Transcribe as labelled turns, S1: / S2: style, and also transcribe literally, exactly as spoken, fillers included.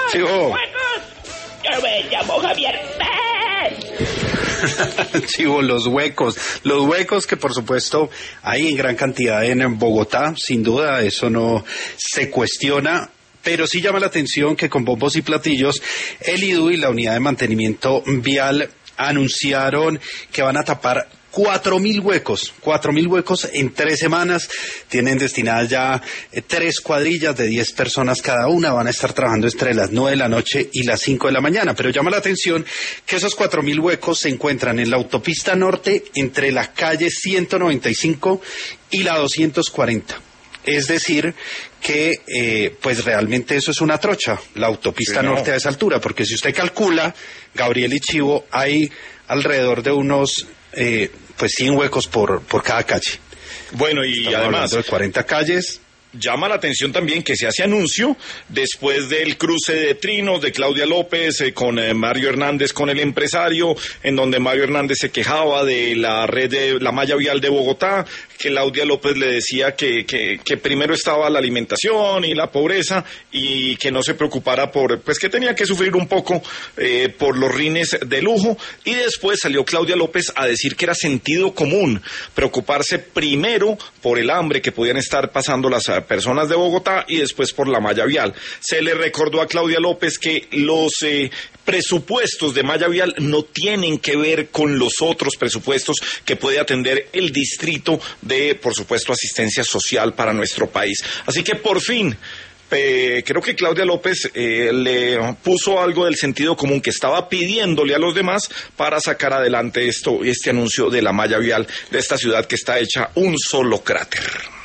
S1: Chivo.
S2: ¡Huecos! Yo me llamo Javier.
S1: Chivo, los huecos. Los huecos que por supuesto hay en gran cantidad en Bogotá, sin duda, eso no se cuestiona. Pero sí llama la atención que con bombos y platillos el I D U y la Unidad de Mantenimiento Vial anunciaron que van a tapar cuatro mil huecos, cuatro mil huecos en tres semanas. Tienen destinadas ya eh, tres cuadrillas de diez personas cada una. Van a estar trabajando entre las nueve de la noche y las cinco de la mañana. Pero llama la atención que esos cuatro mil huecos se encuentran en la autopista norte entre la calle ciento noventa y cinco y la doscientos cuarenta. Es decir, que eh, pues realmente eso es una trocha, la autopista sí, no. norte a esa altura, porque si usted calcula, Gabriel y Chivo, hay alrededor de unos eh, pues cien huecos por, por cada calle.
S3: Bueno, y
S1: Estamos
S3: además
S1: de cuarenta calles.
S3: Llama la atención también que se hace anuncio después del cruce de trinos de Claudia López eh, con eh, Mario Hernández, con el empresario, en donde Mario Hernández se quejaba de la red de la malla vial de Bogotá, que Claudia López le decía que, que, que primero estaba la alimentación y la pobreza y que no se preocupara por, pues que tenía que sufrir un poco eh, por los rines de lujo, y después salió Claudia López a decir que era sentido común preocuparse primero por el hambre que podían estar pasando las personas de Bogotá y después por la malla vial. Se le recordó a Claudia López que los eh, presupuestos de malla vial no tienen que ver con los otros presupuestos que puede atender el distrito de, por supuesto, asistencia social para nuestro país. Así que por fin, Eh, creo que Claudia López eh, le puso algo del sentido común que estaba pidiéndole a los demás para sacar adelante esto, este anuncio de la malla vial de esta ciudad que está hecha un solo cráter.